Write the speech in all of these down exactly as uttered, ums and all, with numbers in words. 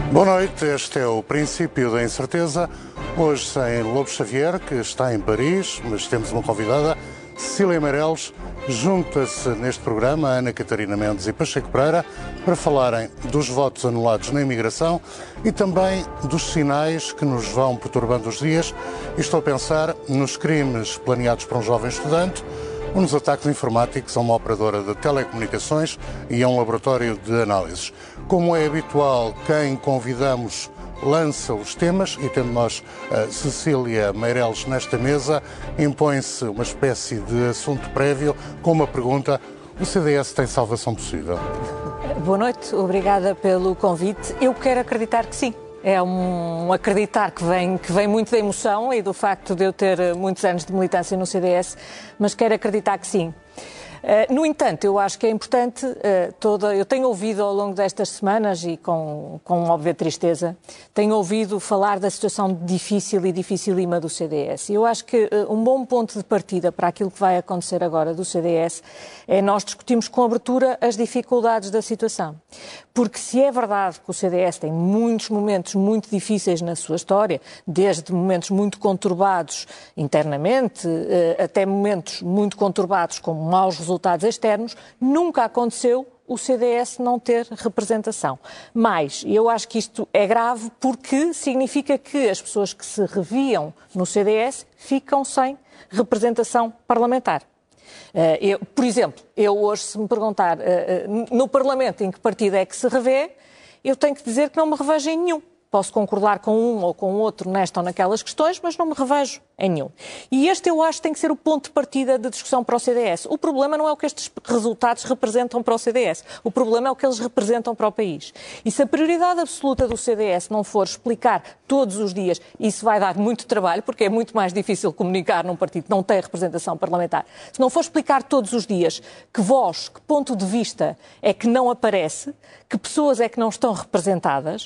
Boa noite, este é o Princípio da Incerteza, hoje sem Lobo Xavier, que está em Paris, mas temos uma convidada, Cecília Meireles. Junta-se neste programa a Ana Catarina Mendes e Pacheco Pereira para falarem dos votos anulados na imigração e também dos sinais que nos vão perturbando os dias. E estou a pensar nos crimes planeados por um jovem estudante, ou nos ataques informáticos a uma operadora de telecomunicações e a um laboratório de análises. Como é habitual, quem convidamos lança os temas e, tendo nós a Cecília Meireles nesta mesa, impõe-se uma espécie de assunto prévio com uma pergunta: o C D S tem salvação possível? Boa noite, obrigada pelo convite. Eu quero acreditar que sim. É um acreditar que vem, que vem muito da emoção e do facto de eu ter muitos anos de militância no C D S, mas quero acreditar que sim. Uh, no entanto, eu acho que é importante, uh, toda, eu tenho ouvido ao longo destas semanas e com, com óbvia tristeza, tenho ouvido falar da situação difícil e dificílima do C D S. Eu acho que uh, um bom ponto de partida para aquilo que vai acontecer agora do C D S é nós discutirmos com abertura as dificuldades da situação. Porque se é verdade que o C D S tem muitos momentos muito difíceis na sua história, desde momentos muito conturbados internamente, uh, até momentos muito conturbados com maus resultados resultados externos, nunca aconteceu o C D S não ter representação. Mas eu acho que isto é grave porque significa que as pessoas que se reviam no C D S ficam sem representação parlamentar. Uh, eu, por exemplo, eu hoje, se me perguntar uh, uh, no Parlamento em que partido é que se revê, eu tenho que dizer que não me revejo em nenhum. Posso concordar com um ou com outro nesta ou naquelas questões, mas não me revejo em nenhum. E este, eu acho, tem que ser o ponto de partida de discussão para o C D S. O problema não é o que estes resultados representam para o C D S. O problema é o que eles representam para o país. E se a prioridade absoluta do C D S não for explicar todos os dias, isso vai dar muito trabalho, porque é muito mais difícil comunicar num partido que não tem representação parlamentar. Se não for explicar todos os dias que voz, que ponto de vista é que não aparece, que pessoas é que não estão representadas,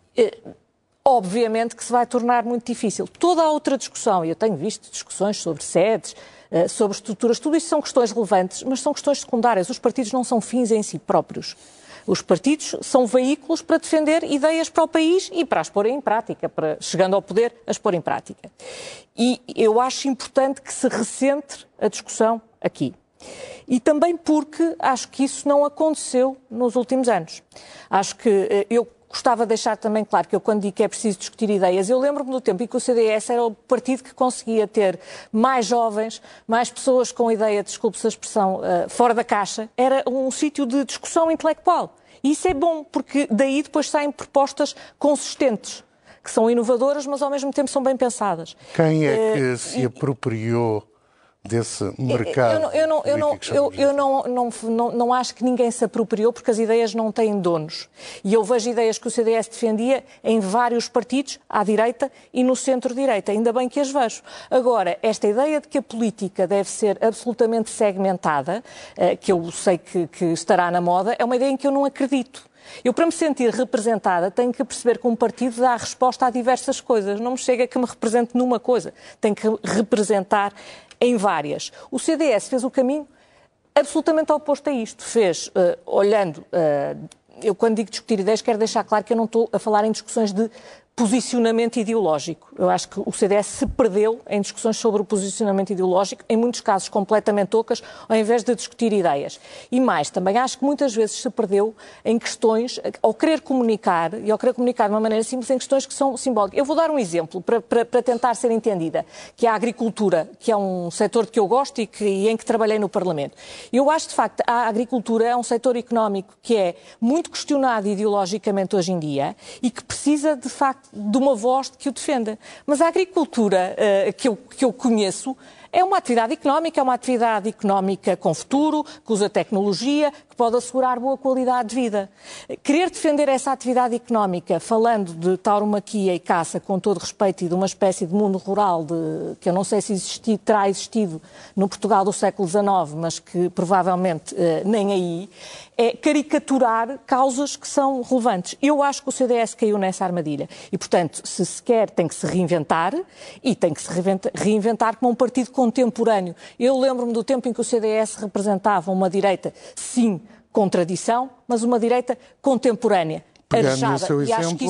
obviamente que se vai tornar muito difícil. Toda a outra discussão, e eu tenho visto discussões sobre sedes, sobre estruturas, tudo isso são questões relevantes, mas são questões secundárias. Os partidos não são fins em si próprios. Os partidos são veículos para defender ideias para o país e para as pôr em prática, para, chegando ao poder, as pôr em prática. E eu acho importante que se recentre a discussão aqui. E também porque acho que isso não aconteceu nos últimos anos. Acho que eu gostava de deixar também claro que eu, quando digo que é preciso discutir ideias, eu lembro-me do tempo em que o C D S era o partido que conseguia ter mais jovens, mais pessoas com ideia, desculpe-se a expressão, uh, fora da caixa. Era um sítio de discussão intelectual. E isso é bom, porque daí depois saem propostas consistentes, que são inovadoras, mas ao mesmo tempo são bem pensadas. Quem é que uh, se e... apropriou desse mercado? Eu, não, eu, não, eu, não, eu, eu não, não, não, não acho que ninguém se apropriou, porque as ideias não têm donos. E eu vejo ideias que o C D S defendia em vários partidos, à direita e no centro-direita. Ainda bem que as vejo. Agora, esta ideia de que a política deve ser absolutamente segmentada, que eu sei que, que estará na moda, é uma ideia em que eu não acredito. Eu, para me sentir representada, tenho que perceber que um partido dá resposta a diversas coisas. Não me chega que me represente numa coisa. Tenho que representar em várias. O C D S fez o caminho absolutamente oposto a isto. Fez, uh, olhando, uh, eu quando digo discutir ideias, quero deixar claro que eu não estou a falar em discussões de posicionamento ideológico. Eu acho que o C D S se perdeu em discussões sobre o posicionamento ideológico, em muitos casos completamente ocas, ao invés de discutir ideias. E mais, também acho que muitas vezes se perdeu em questões, ao querer comunicar, e ao querer comunicar de uma maneira simples, em questões que são simbólicas. Eu vou dar um exemplo para, para, para tentar ser entendida, que é a agricultura, que é um setor que eu gosto e, que, e em que trabalhei no Parlamento. Eu acho, de facto, a agricultura é um setor económico que é muito questionado ideologicamente hoje em dia e que precisa, de facto, de uma voz que o defenda. Mas a agricultura uh, que, eu, que eu conheço é uma atividade económica, é uma atividade económica com futuro, que usa tecnologia, que pode assegurar boa qualidade de vida. Querer defender essa atividade económica, falando de tauromaquia e caça, com todo respeito, e de uma espécie de mundo rural de, que eu não sei se existi, terá existido no Portugal do século dezenove, mas que provavelmente eh, nem aí, é caricaturar causas que são relevantes. Eu acho que o C D S caiu nessa armadilha. E, portanto, se se quer, tem que se reinventar, e tem que se reinventar, reinventar como um partido contemporâneo. Eu lembro-me do tempo em que o C D S representava uma direita, sim, com tradição, mas uma direita contemporânea, Pegando arejada. no seu E exemplo, acho que isso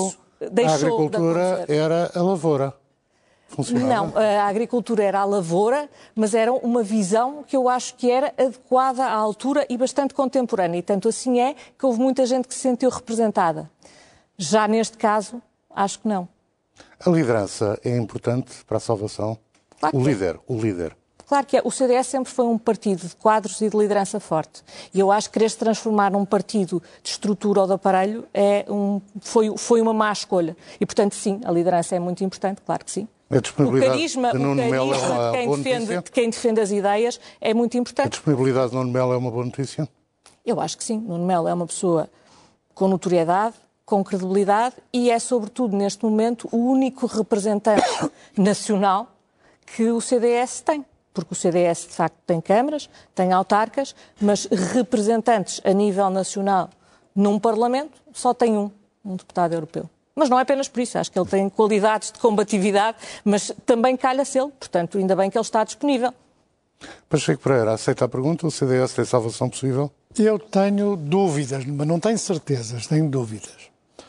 deixou a agricultura de era a lavoura. Funcionava. Não, a agricultura era a lavoura, mas era uma visão que eu acho que era adequada à altura e bastante contemporânea. E tanto assim é que houve muita gente que se sentiu representada. Já neste caso, acho que não. A liderança é importante para a salvação? Claro o que é. líder, o líder. Claro que é. O C D S sempre foi um partido de quadros e de liderança forte. E eu acho que querer se transformar num partido de estrutura ou de aparelho é um, foi, foi uma má escolha. E, portanto, sim, a liderança é muito importante, claro que sim. A disponibilidade o carisma, de Nuno o Melo é carisma uma de, quem boa defende, notícia? de quem defende as ideias é muito A importante. disponibilidade de Nuno Melo é uma boa notícia? Eu acho que sim. Nuno Melo é uma pessoa com notoriedade, com credibilidade e é, sobretudo, neste momento, o único representante nacional que o C D S tem. Porque o C D S, de facto, tem câmaras, tem autarcas, mas representantes a nível nacional num Parlamento só tem um, um deputado europeu. Mas não é apenas por isso, acho que ele tem qualidades de combatividade, mas também calha-se ele, portanto, ainda bem que ele está disponível. Pacheco Pereira, aceita a pergunta? O C D S tem salvação possível? Eu tenho dúvidas, mas não tenho certezas, tenho dúvidas.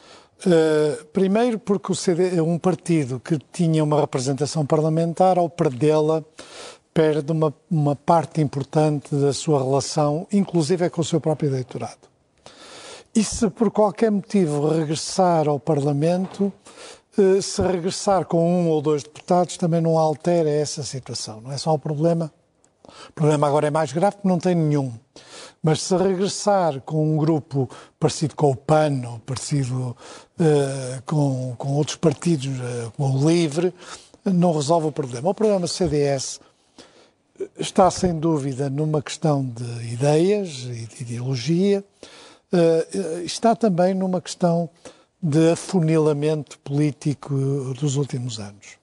Uh, primeiro porque o C D é um partido que tinha uma representação parlamentar, ao perdê-la, perde uma, uma parte importante da sua relação, inclusive é com o seu próprio eleitorado. E se por qualquer motivo regressar ao Parlamento, uh, se regressar com um ou dois deputados, também não altera essa situação. Não é só o problema. O problema agora é mais grave porque não tem nenhum. Mas se regressar com um grupo parecido com o P A N, ou parecido uh, com, com outros partidos, uh, como o LIVRE, não resolve o problema. O problema do C D S está, sem dúvida, numa questão de ideias e de ideologia, uh, está também numa questão de afunilamento político dos últimos anos.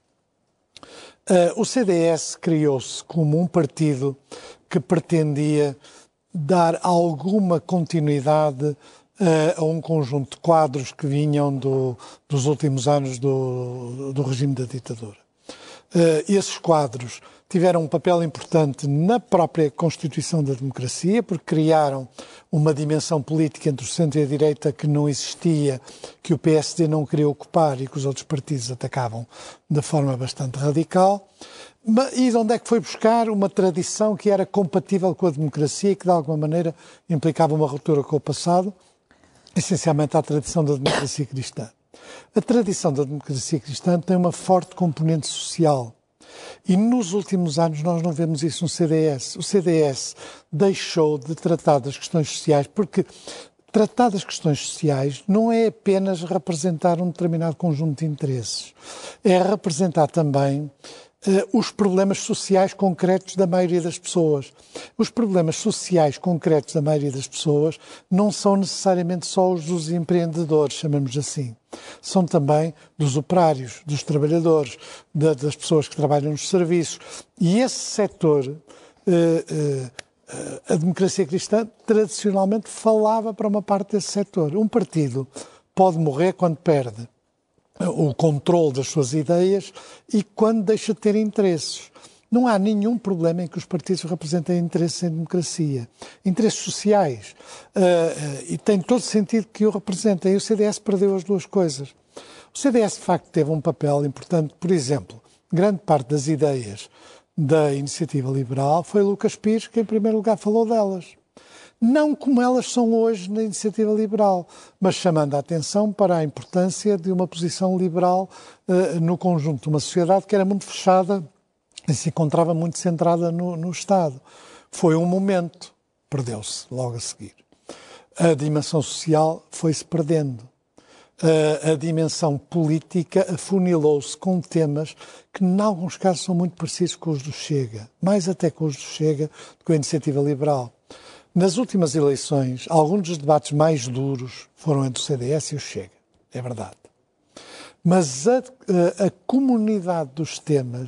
Uh, o C D S criou-se como um partido que pretendia dar alguma continuidade uh, a um conjunto de quadros que vinham do, dos últimos anos do, do regime da ditadura. Uh, esses quadros tiveram um papel importante na própria constituição da democracia, porque criaram uma dimensão política entre o centro e a direita que não existia, que o P S D não queria ocupar e que os outros partidos atacavam de forma bastante radical. E de onde é que foi buscar uma tradição que era compatível com a democracia e que, de alguma maneira, implicava uma ruptura com o passado, essencialmente a tradição da democracia cristã. A tradição da democracia cristã tem uma forte componente social. E nos últimos anos nós não vemos isso no C D S. O C D S deixou de tratar das questões sociais, porque tratar das questões sociais não é apenas representar um determinado conjunto de interesses. É representar também Uh, os problemas sociais concretos da maioria das pessoas. Os problemas sociais concretos da maioria das pessoas não são necessariamente só os dos empreendedores, chamamos assim. São também dos operários, dos trabalhadores, da, das pessoas que trabalham nos serviços. E esse setor, uh, uh, uh, a democracia cristã, tradicionalmente falava para uma parte desse setor. Um partido pode morrer quando perde o controle das suas ideias e quando deixa de ter interesses. Não há nenhum problema em que os partidos representem interesses em democracia, interesses sociais, uh, uh, e tem todo sentido que o representem. E o C D S perdeu as duas coisas. O C D S, de facto, teve um papel importante. Por exemplo, grande parte das ideias da iniciativa liberal foi Lucas Pires que, em primeiro lugar, falou delas. Não como elas são hoje na iniciativa liberal, mas chamando a atenção para a importância de uma posição liberal uh, no conjunto de uma sociedade que era muito fechada e se encontrava muito centrada no, no Estado. Foi um momento, perdeu-se logo a seguir. A dimensão social foi-se perdendo. Uh, a dimensão política afunilou-se com temas que, em alguns casos, são muito parecidos com os do Chega, mais até com os do Chega do que a iniciativa liberal. Nas últimas eleições, alguns dos debates mais duros foram entre o C D S e o Chega, é verdade. Mas a, a, a comunidade dos temas,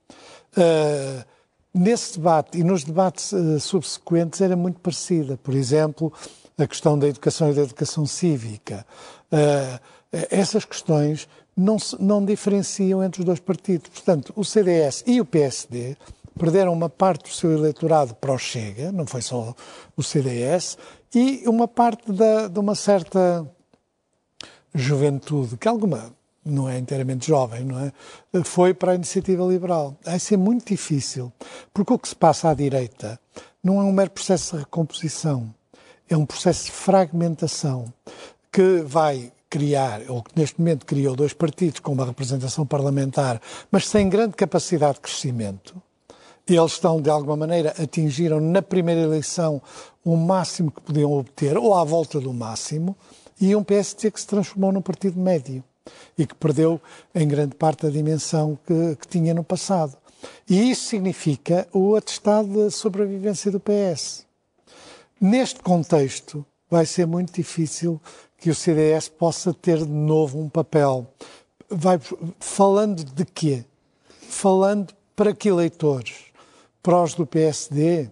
uh, nesse debate e nos debates uh, subsequentes, era muito parecida. Por exemplo, a questão da educação e da educação cívica. Uh, essas questões não, se, não diferenciam entre os dois partidos. Portanto, o C D S e o P S D perderam uma parte do seu eleitorado para o Chega, não foi só o C D S, e uma parte da, de uma certa juventude, que alguma não é inteiramente jovem, não é? Foi para a Iniciativa Liberal. Vai ser muito difícil, porque o que se passa à direita não é um mero processo de recomposição, é um processo de fragmentação que vai criar, ou que neste momento criou dois partidos com uma representação parlamentar, mas sem grande capacidade de crescimento. Eles estão, de alguma maneira, atingiram na primeira eleição o máximo que podiam obter, ou à volta do máximo, e um P S D que se transformou num partido médio e que perdeu, em grande parte, a dimensão que, que tinha no passado. E isso significa o atestado de sobrevivência do P S. Neste contexto, vai ser muito difícil que o C D S possa ter de novo um papel. Vai, falando de quê? Falando para que eleitores? Para os do P S D?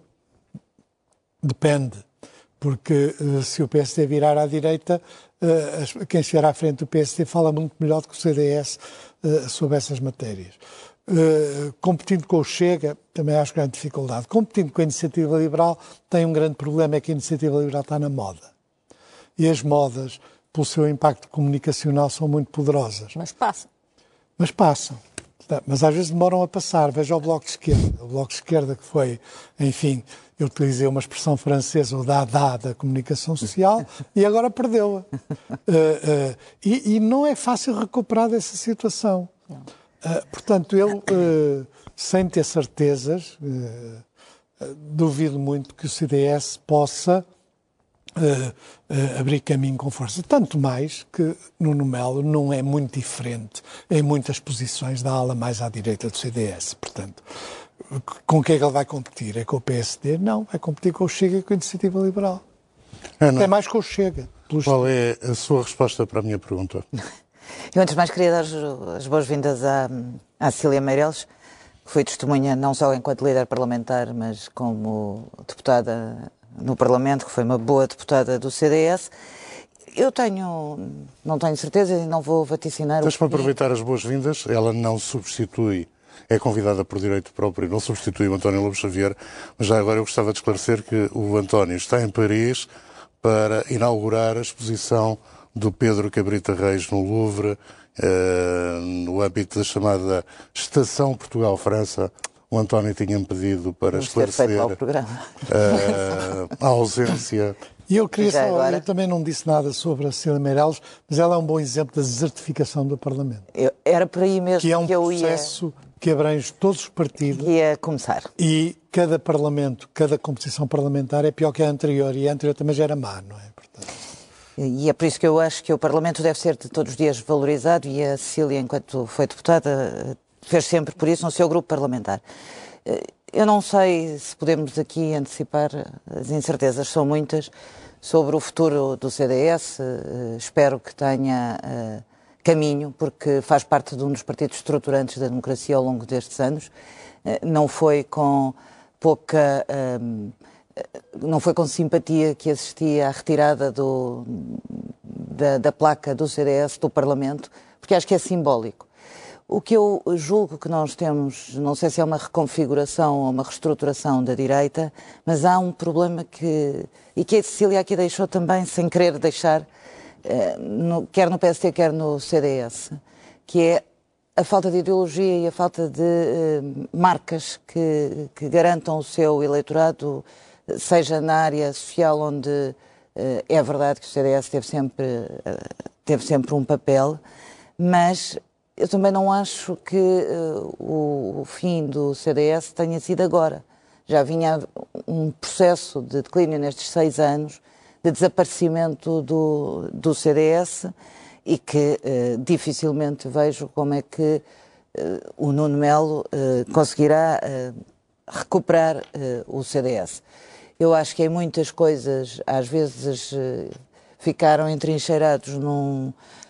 Depende. Porque uh, se o P S D virar à direita, uh, quem estiver à frente do P S D fala muito melhor do que o C D S uh, sobre essas matérias. Uh, competindo com o Chega, também acho grande dificuldade. Competindo com a Iniciativa Liberal, tem um grande problema, é que a Iniciativa Liberal está na moda. E as modas, pelo seu impacto comunicacional, são muito poderosas. Mas passam. Mas passam. Mas às vezes demoram a passar. Veja o Bloco de Esquerda. O Bloco de Esquerda que foi, enfim, eu utilizei uma expressão francesa, o dada da comunicação social, e agora perdeu-a. Uh, uh, e, e não é fácil recuperar dessa situação. Não. Uh, portanto, eu, uh, sem ter certezas, uh, uh, duvido muito que o C D S possa uh, uh, abrir caminho com força. Tanto mais que Nuno Melo não é muito diferente em muitas posições da ala mais à direita do C D S. Portanto, com quem é que ele vai competir? É com o P S D? Não, vai competir com o Chega e com a Iniciativa Liberal. Ana, é mais com o Chega. Qual é a sua resposta para a minha pergunta? Eu, antes de mais, queria dar as boas-vindas à, à Cília Meireles, que foi testemunha não só enquanto líder parlamentar, mas como deputada no Parlamento, que foi uma boa deputada do C D S. Eu tenho, não tenho certeza e não vou vaticinar... Deixa-me aproveitar as boas-vindas. Ela não substitui, é convidada por direito próprio, não substitui o António Lobo Xavier, mas já agora eu gostava de esclarecer que o António está em Paris para inaugurar a exposição do Pedro Cabrita Reis no Louvre, eh, no âmbito da chamada Estação Portugal-França. O António tinha-me pedido para Vamos esclarecer eh, a ausência. E eu queria só, agora... eu também não disse nada sobre a Cília Meireles, mas ela é um bom exemplo da desertificação do Parlamento. Eu, era por aí mesmo que é um que eu processo ia... que abrange todos os partidos. Que ia começar. E cada parlamento, cada composição parlamentar é pior que a anterior, e a anterior também já era má, não é? Portanto... E é por isso que eu acho que o Parlamento deve ser de todos os dias valorizado, e a Cília, enquanto foi deputada, fez sempre por isso no seu grupo parlamentar. Eu não sei se podemos aqui antecipar, as incertezas são muitas, sobre o futuro do C D S. Espero que tenha uh, caminho, porque faz parte de um dos partidos estruturantes da democracia ao longo destes anos. Uh, não foi com pouca... Um, não foi com simpatia que assistia à retirada do, da, da placa do C D S do Parlamento, porque acho que é simbólico. O que eu julgo que nós temos, não sei se é uma reconfiguração ou uma reestruturação da direita, mas há um problema que, e que a Cecília aqui deixou também, sem querer deixar, eh, no, quer no P S D, quer no C D S, que é a falta de ideologia e a falta de eh, marcas que, que garantam o seu eleitorado, seja na área social, onde uh, é verdade que o C D S teve sempre, uh, teve sempre um papel, mas eu também não acho que uh, o, o fim do C D S tenha sido agora. Já vinha um processo de declínio nestes seis anos, de desaparecimento do, do C D S, e que uh, dificilmente vejo como é que uh, o Nuno Melo uh, conseguirá uh, recuperar uh, o C D S. Eu acho que em muitas coisas, às vezes, ficaram entrincheirados num,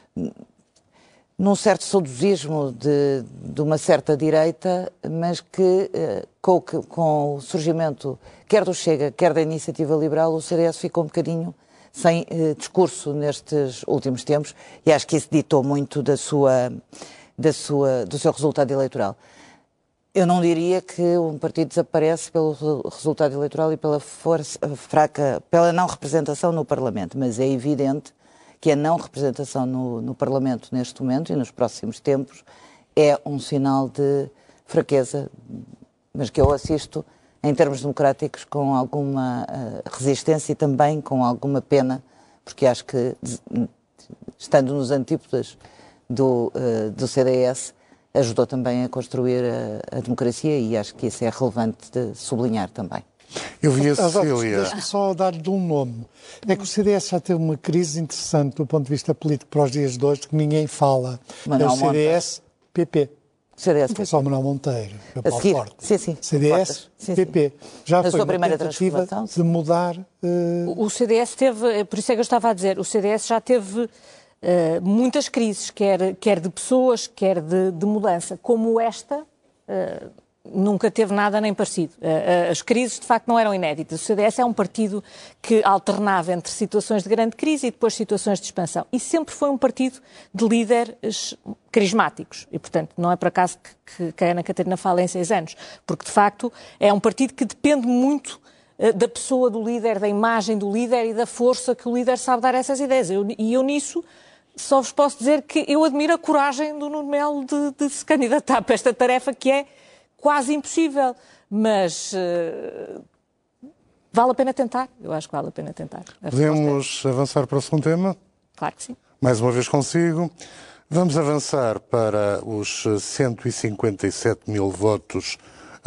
num certo saudosismo de, de uma certa direita, mas que com, com o surgimento quer do Chega, quer da Iniciativa Liberal, o C D S ficou um bocadinho sem eh, discurso nestes últimos tempos, e acho que isso ditou muito da sua, da sua, do seu resultado eleitoral. Eu não diria que um partido desaparece pelo resultado eleitoral e pela força fraca, pela não representação no Parlamento, mas é evidente que a não representação no, no Parlamento neste momento e nos próximos tempos é um sinal de fraqueza, mas que eu assisto em termos democráticos com alguma uh, resistência e também com alguma pena, porque acho que, estando nos antípodas do, uh, do C D S, ajudou também a construir a, a democracia e acho que isso é relevante de sublinhar também. Eu vi a Cecília. Deixa-me só dar-lhe um nome. É que o C D S já teve uma crise interessante do ponto de vista político para os dias de hoje, que ninguém fala. Manuel é o C D S-P P. C D S, não foi só Manuel Monteiro, foi Paulo seguir, Forte. Sim, sim. C D S-P P. Já Na foi sua primeira uma tentativa transformação, de mudar... Uh... O C D S teve, por isso é que eu estava a dizer, o C D S já teve uh, muitas crises, quer, quer de pessoas, quer de, de mudança, como esta... Uh, nunca teve nada nem parecido. As crises, de facto, não eram inéditas. O C D S é um partido que alternava entre situações de grande crise e depois situações de expansão. E sempre foi um partido de líderes carismáticos. E, portanto, não é por acaso que, que a Ana Catarina fala em seis anos. Porque, de facto, é um partido que depende muito da pessoa do líder, da imagem do líder e da força que o líder sabe dar a essas ideias. Eu, e eu, nisso, só vos posso dizer que eu admiro a coragem do Nuno Melo de, de se candidatar para esta tarefa que é quase impossível, mas uh, vale a pena tentar. Eu acho que vale a pena tentar. A Podemos é... avançar para o segundo tema? Claro que sim. Mais uma vez consigo. Vamos avançar para os cento e cinquenta e sete mil votos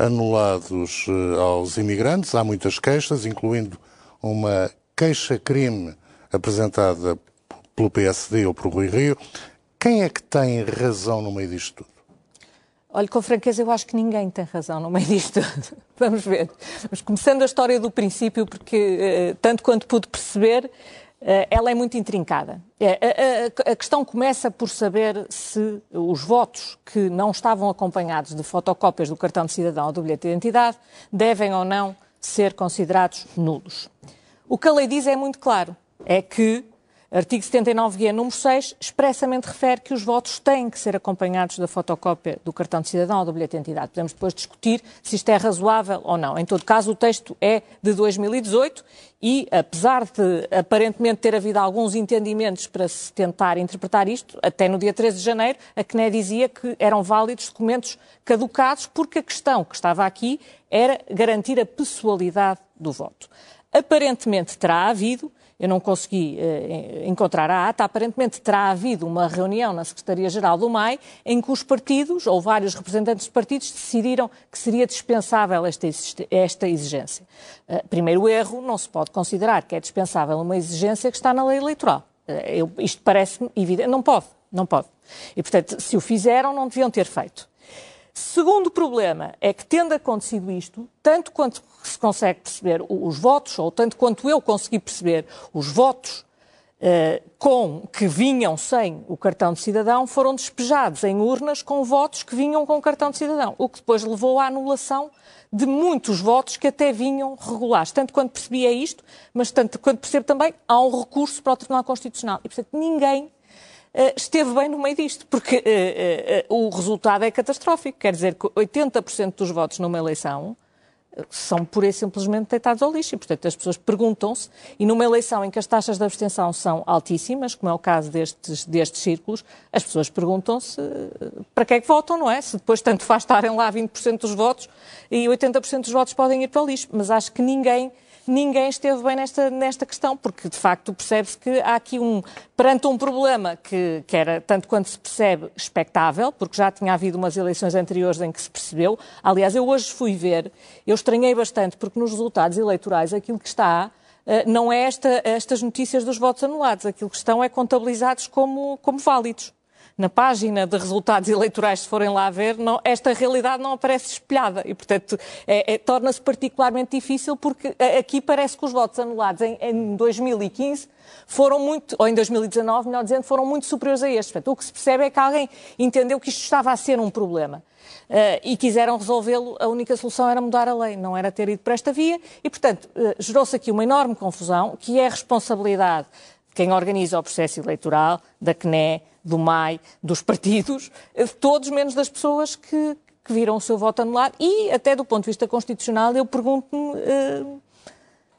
anulados uh, aos imigrantes. Há muitas queixas, incluindo uma queixa-crime apresentada pelo P S D ou por Rui Rio. Quem é que tem razão no meio disto tudo? Olha, com franqueza, eu acho que ninguém tem razão no meio disto tudo. Vamos ver. Mas começando a história do princípio, porque, tanto quanto pude perceber, ela é muito intrincada. A, a, a questão começa por saber se os votos que não estavam acompanhados de fotocópias do cartão de cidadão ou do bilhete de identidade devem ou não ser considerados nulos. O que a lei diz é muito claro. É que artigo setenta e nove guia número seis expressamente refere que os votos têm que ser acompanhados da fotocópia do cartão de cidadão ou do bilhete de identidade. Podemos depois discutir se isto é razoável ou não. Em todo caso, o texto é de dois mil e dezoito e, apesar de aparentemente ter havido alguns entendimentos para se tentar interpretar isto, até no dia treze de janeiro, a C N E dizia que eram válidos documentos caducados porque a questão que estava aqui era garantir a pessoalidade do voto. Aparentemente terá havido, eu não consegui eh, encontrar a ata, aparentemente terá havido uma reunião na Secretaria-Geral do M A I em que os partidos, ou vários representantes de partidos, decidiram que seria dispensável esta, esta exigência. Uh, primeiro erro, não se pode considerar que é dispensável uma exigência que está na lei eleitoral. Uh, eu, isto parece-me evidente. Não pode, não pode. E, portanto, se o fizeram, não deviam ter feito. Segundo problema é que, tendo acontecido isto, tanto quanto se consegue perceber os votos, ou tanto quanto eu consegui perceber, os votos uh, com que vinham sem o cartão de cidadão foram despejados em urnas com votos que vinham com o cartão de cidadão, o que depois levou à anulação de muitos votos que até vinham regulares. Tanto quanto percebi é isto, mas tanto quanto percebo também, há um recurso para o Tribunal Constitucional. E, portanto, ninguém Uh, esteve bem no meio disto, porque uh, uh, uh, o resultado é catastrófico. Quer dizer que oitenta por cento dos votos numa eleição uh, são pura e simplesmente deitados ao lixo. E, portanto, as pessoas perguntam-se, e numa eleição em que as taxas de abstenção são altíssimas, como é o caso destes, destes círculos, as pessoas perguntam-se uh, para que é que votam, não é? Se depois tanto faz estarem lá vinte por cento dos votos e oitenta por cento dos votos podem ir para o lixo. Mas acho que ninguém... Ninguém esteve bem nesta, nesta questão, porque, de facto, percebe-se que há aqui um, perante um problema que, que era, tanto quanto se percebe, expectável, porque já tinha havido umas eleições anteriores em que se percebeu. Aliás, eu hoje fui ver, eu estranhei bastante, porque nos resultados eleitorais aquilo que está não é esta, estas notícias dos votos anulados, aquilo que estão é contabilizados como, como válidos. Na página de resultados eleitorais, se forem lá ver, não, esta realidade não aparece espelhada e, portanto, é, é, torna-se particularmente difícil porque aqui parece que os votos anulados em, em dois mil e quinze foram muito, ou em dois mil e dezanove, melhor dizendo, foram muito superiores a estes. Portanto, o que se percebe é que alguém entendeu que isto estava a ser um problema uh, e quiseram resolvê-lo. A única solução era mudar a lei, não era ter ido por esta via e, portanto, uh, gerou-se aqui uma enorme confusão que é a responsabilidade de quem organiza o processo eleitoral, da C N E, do M A I, dos partidos, de todos menos das pessoas que, que viram o seu voto anulado e até do ponto de vista constitucional eu pergunto-me uh,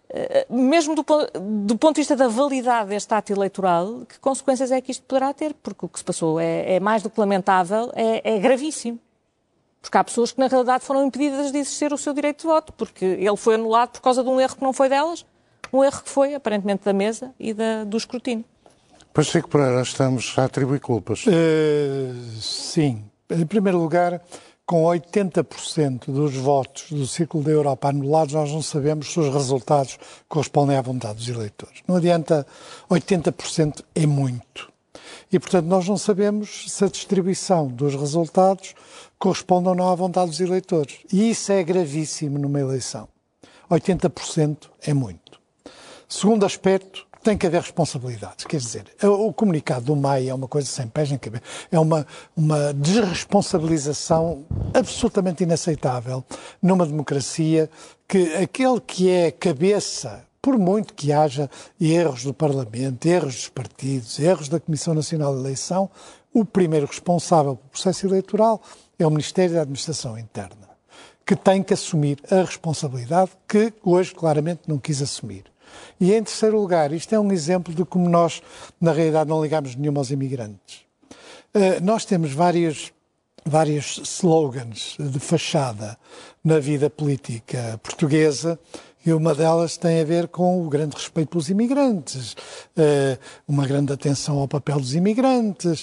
mesmo do, do ponto de vista da validade deste ato eleitoral, que consequências é que isto poderá ter? Porque o que se passou é, é mais do que lamentável, é, é gravíssimo. Porque há pessoas que, na realidade, foram impedidas de exercer o seu direito de voto, porque ele foi anulado por causa de um erro que não foi delas, um erro que foi, aparentemente, da mesa e da, do escrutínio. Pacheco Pereira, estamos a atribuir culpas. Uh, sim. Em primeiro lugar, com oitenta por cento dos votos do Círculo da Europa anulados, nós não sabemos se os resultados correspondem à vontade dos eleitores. Não adianta, oitenta por cento é muito. E, portanto, nós não sabemos se a distribuição dos resultados corresponde ou não à vontade dos eleitores. E isso é gravíssimo numa eleição. oitenta por cento é muito. Segundo aspecto, tem que haver responsabilidades. Quer dizer, o comunicado do M A I é uma coisa sem pés nem cabeça. É uma, uma desresponsabilização absolutamente inaceitável numa democracia, que aquele que é cabeça, por muito que haja erros do Parlamento, erros dos partidos, erros da Comissão Nacional de Eleição, o primeiro responsável pelo processo eleitoral é o Ministério da Administração Interna, que tem que assumir a responsabilidade que hoje claramente não quis assumir. E em terceiro lugar, isto é um exemplo de como nós, na realidade, não ligamos nenhuma aos imigrantes. Uh, nós temos vários, vários slogans de fachada na vida política portuguesa, e uma delas tem a ver com o grande respeito pelos imigrantes, uh, uma grande atenção ao papel dos imigrantes.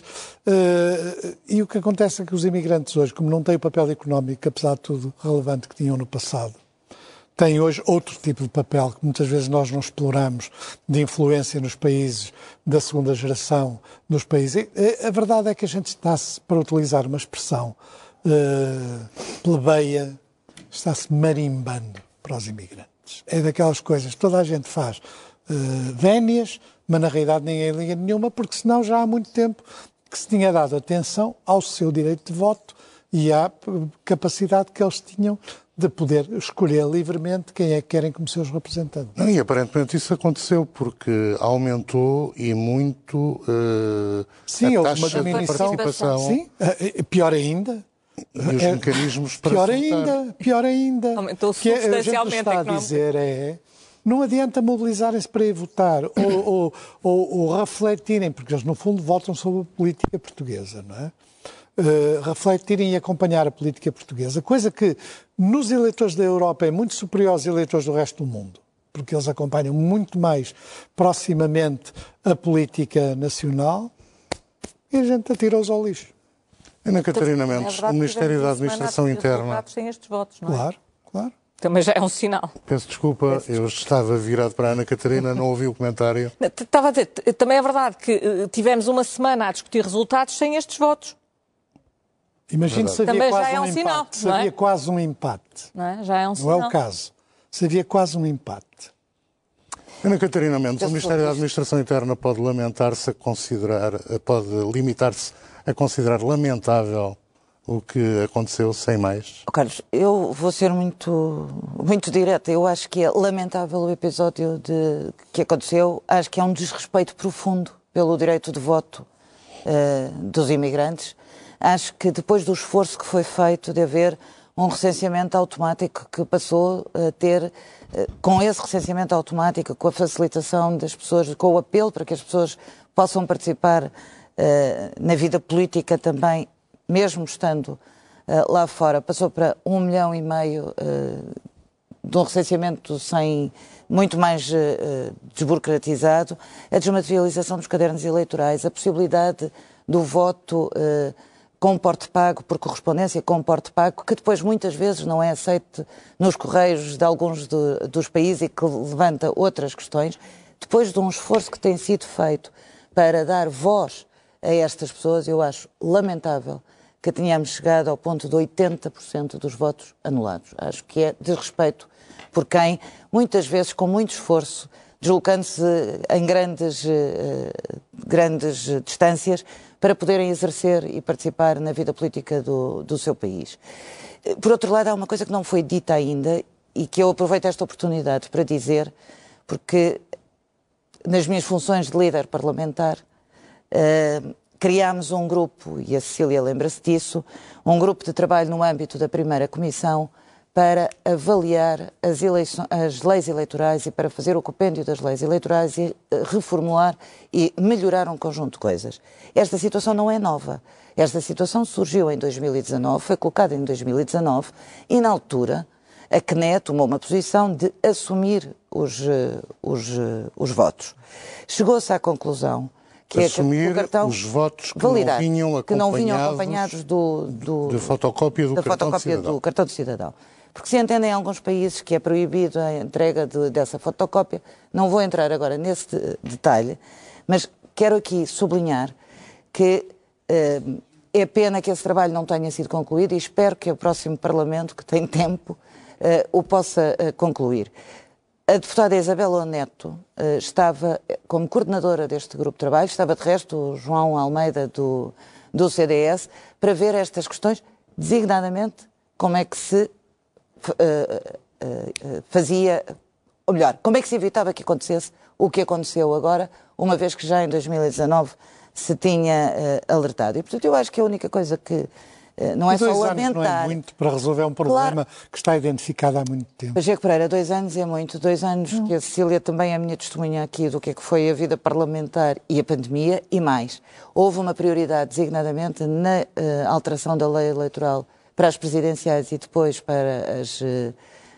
Uh, e o que acontece é que os imigrantes hoje, como não têm o papel económico, apesar de tudo relevante que tinham no passado, têm hoje outro tipo de papel que muitas vezes nós não exploramos, de influência nos países da segunda geração, nos países. A verdade é que a gente está-se, para utilizar uma expressão uh, plebeia, está-se marimbando para os imigrantes. É daquelas coisas que toda a gente faz uh, vénias, mas na realidade ninguém liga nenhuma, porque senão já há muito tempo que se tinha dado atenção ao seu direito de voto e à capacidade que eles tinham de poder escolher livremente quem é que querem como seus representantes. Não, e aparentemente isso aconteceu porque aumentou e muito uh, sim, a houve taxa uma diminuição. de participação. Sim, uh, pior ainda. E os é, mecanismos para pior soltar. ainda, pior ainda. Aumentou que substancialmente. A gente está a dizer é, não adianta mobilizarem-se para ir votar ou, ou, ou, ou refletirem, porque eles no fundo votam sobre a política portuguesa, não é? Uh, refletirem e acompanhar a política portuguesa, coisa que nos eleitores da Europa é muito superior aos eleitores do resto do mundo, porque eles acompanham muito mais proximamente a política nacional, e a gente atira-os ao lixo. Ana Catarina Mendes, o Ministério da Administração Interna... sem estes votos, não é? Claro, claro. Também já é um sinal. Peço desculpa, eu estava virado para a Ana Catarina, não ouvi o comentário. Estava a dizer, também é verdade que tivemos uma semana a discutir resultados sem estes votos. Imagino se havia também quase já é um, um sinal, empate. Se não é? havia quase um empate. Não é? Já é um não sinal. é o caso. Se havia quase um empate. Ana Catarina Mendes, o Ministério da Administração Interna pode lamentar-se a considerar, pode limitar-se a considerar lamentável o que aconteceu, sem mais? Oh, Carlos, eu vou ser muito, muito direta. Eu acho que é lamentável o episódio de, que aconteceu. Acho que é um desrespeito profundo pelo direito de voto uh, dos imigrantes. Acho que depois do esforço que foi feito de haver um recenseamento automático que passou a ter, uh, com esse recenseamento automático, com a facilitação das pessoas, com o apelo para que as pessoas possam participar uh, na vida política também, mesmo estando uh, lá fora, passou para um milhão e meio uh, de um recenseamento sem, muito mais uh, desburocratizado, a desmaterialização dos cadernos eleitorais, a possibilidade do voto uh, com porte pago, por correspondência com porte pago, que depois muitas vezes não é aceito nos correios de alguns de, dos países e que levanta outras questões, depois de um esforço que tem sido feito para dar voz a estas pessoas, eu acho lamentável que tenhamos chegado ao ponto de oitenta por cento dos votos anulados. Acho que é desrespeito por quem, muitas vezes, com muito esforço, deslocando-se em grandes, uh, grandes distâncias para poderem exercer e participar na vida política do, do seu país. Por outro lado, há uma coisa que não foi dita ainda e que eu aproveito esta oportunidade para dizer, porque nas minhas funções de líder parlamentar, uh, criámos um grupo, e a Cecília lembra-se disso, um grupo de trabalho no âmbito da primeira comissão para avaliar as, eleições, as leis eleitorais e para fazer o compêndio das leis eleitorais e reformular e melhorar um conjunto de coisas. Esta situação não é nova. Esta situação surgiu em dois mil e dezanove, foi colocada em dois mil e dezanove e, na altura, a C N E tomou uma posição de assumir os, os, os votos. Chegou-se à conclusão que assumir é que o cartão os votos que validar, não vinham acompanhados, que não vinham acompanhados do, do, da fotocópia do, da cartão, fotocópia de cidadão. do cartão de cidadão. Porque se entendem em alguns países que é proibido a entrega de, dessa fotocópia, não vou entrar agora nesse de, detalhe, mas quero aqui sublinhar que eh, é pena que esse trabalho não tenha sido concluído e espero que o próximo Parlamento, que tem tempo, eh, o possa eh, concluir. A deputada Isabela Neto uh, estava como coordenadora deste grupo de trabalho, estava de resto o João Almeida do, do C D S, para ver estas questões, designadamente como é que se uh, uh, uh, fazia, ou melhor, como é que se evitava que acontecesse o que aconteceu agora, uma vez que já em dois mil e dezanove se tinha uh, alertado. E, portanto, eu acho que a única coisa que não é só lamentar. Não é muito para resolver um problema claro. Que está identificado há muito tempo. Pacheco Pereira, dois anos é muito. Dois anos hum. que a Cecília também é a minha testemunha aqui do que é que foi a vida parlamentar e a pandemia e mais. Houve uma prioridade, designadamente, na uh, alteração da lei eleitoral para as presidenciais e depois para as, uh,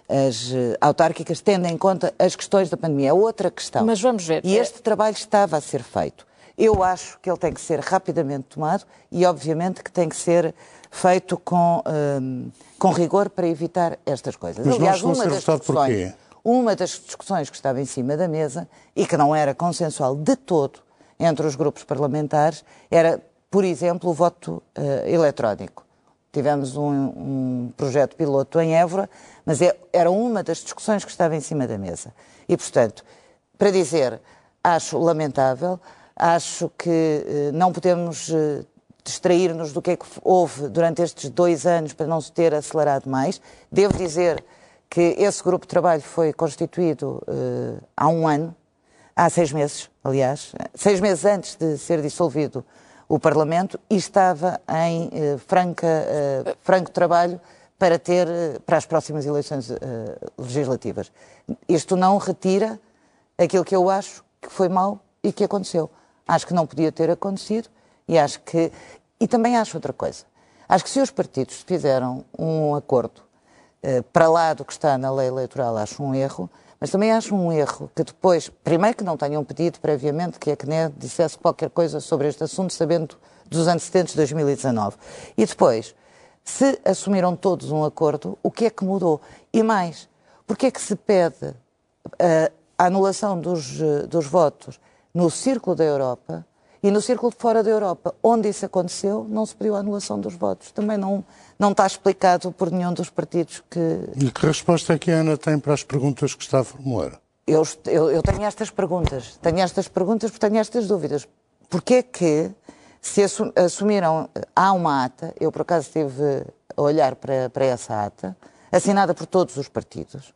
as uh, autárquicas, tendo em conta as questões da pandemia. É outra questão. Mas vamos ver. E este é... trabalho estava a ser feito. Eu acho que ele tem que ser rapidamente tomado e, obviamente, que tem que ser feito com, um, com rigor para evitar estas coisas. Mas Aliás, não uma das, discussões, uma das discussões que estava em cima da mesa e que não era consensual de todo entre os grupos parlamentares era, por exemplo, o voto uh, eletrónico. Tivemos um, um projeto piloto em Évora, mas é, era uma das discussões que estava em cima da mesa. E, portanto, para dizer, acho lamentável, acho que uh, não podemos uh, distrair-nos do que é que houve durante estes dois anos para não se ter acelerado mais. Devo dizer que esse grupo de trabalho foi constituído uh, há um ano, há seis meses, aliás, seis meses antes de ser dissolvido o Parlamento e estava em uh, franca, uh, franco trabalho para ter, uh, para as próximas eleições uh, legislativas. Isto não retira aquilo que eu acho que foi mau e que aconteceu. Acho que não podia ter acontecido e acho que... E também acho outra coisa. Acho que se os partidos fizeram um acordo uh, para lá do que está na lei eleitoral, acho um erro, mas também acho um erro que depois, primeiro que não tenham pedido previamente que a C N E dissesse qualquer coisa sobre este assunto, sabendo dos antecedentes de dois mil e dezanove. E depois, se assumiram todos um acordo, o que é que mudou? E mais, porque é que se pede uh, a anulação dos, uh, dos votos no círculo da Europa e no círculo de fora da Europa, onde isso aconteceu, não se pediu a anulação dos votos. Também não, não está explicado por nenhum dos partidos que... E que resposta é que a Ana tem para as perguntas que está a formular? Eu, eu, eu tenho estas perguntas. Tenho estas perguntas porque tenho estas dúvidas. Porquê é que se assumiram... Há uma ata, eu por acaso estive a olhar para, para essa ata, assinada por todos os partidos.